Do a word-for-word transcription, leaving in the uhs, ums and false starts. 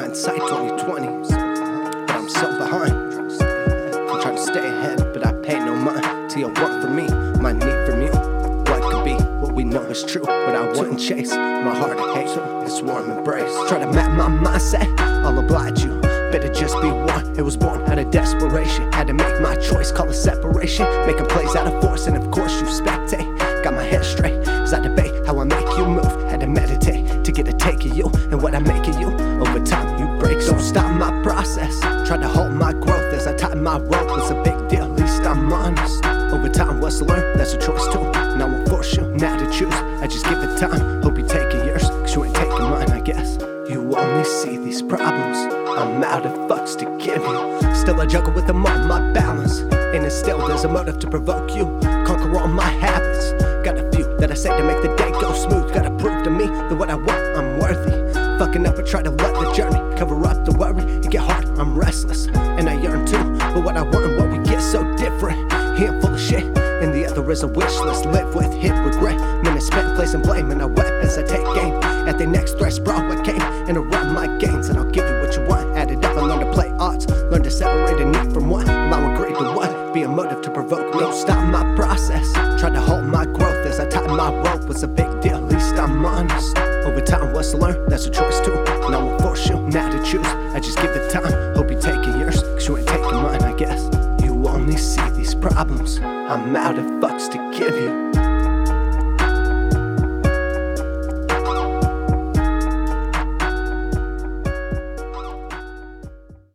hindsight twenty twenty, but I'm so behind. I'm trying to stay ahead, but I pay no mind to your want for me, my need from you. What could be, what we know is true, but I wouldn't chase my heart of hate, this warm embrace. Try to map my mindset, I'll oblige you. Better just be one, it was born out of desperation. Had to make my choice, call it separation. Making plays out of force, and of course you spectate. Got my head straight, as I debate how I make you move. Had to meditate, to get a take of you, and what I make of you. Over time you break, so stop my process. Tried to hold my growth as I tied my rope. It's a big deal, at least I'm honest. Over time what's to learn, that's a choice too. And I won't force you now to choose, I just give it time. Hope you taking yours, cause you ain't taking mine, I guess. You only see these problems, I'm out of fucks to give you. Still I juggle with them on my balance, and it still there's a motive to provoke you. Conquer all my habits, got a few that I say to make the day go smooth. Gotta prove to me that what I want, I'm worthy. Fucking up, I try to let the journey cover up the worry. It get hard, I'm restless, and I yearn too. But what I want and what we get so different. Handful of shit, and the other is a wish list. Live with hit regret, minutes spent placing blame, and I wept as I take aim at the next threats. Brought what came and around my gains, and I'll give you what you want. Add it up and learn to play odds, learn to separate a need from one. Allow a greed to what, be a motive to provoke me. Don't stop my process, try to hold my growth as I tie my rope. Was a big deal, at least I'm honest. Over time what's to learn, that's a choice too. And I won't force you now to choose, I just give it time. Hope you taking yours, cause you ain't taking mine, I guess. You only see these problems, I'm out of fucks to give you.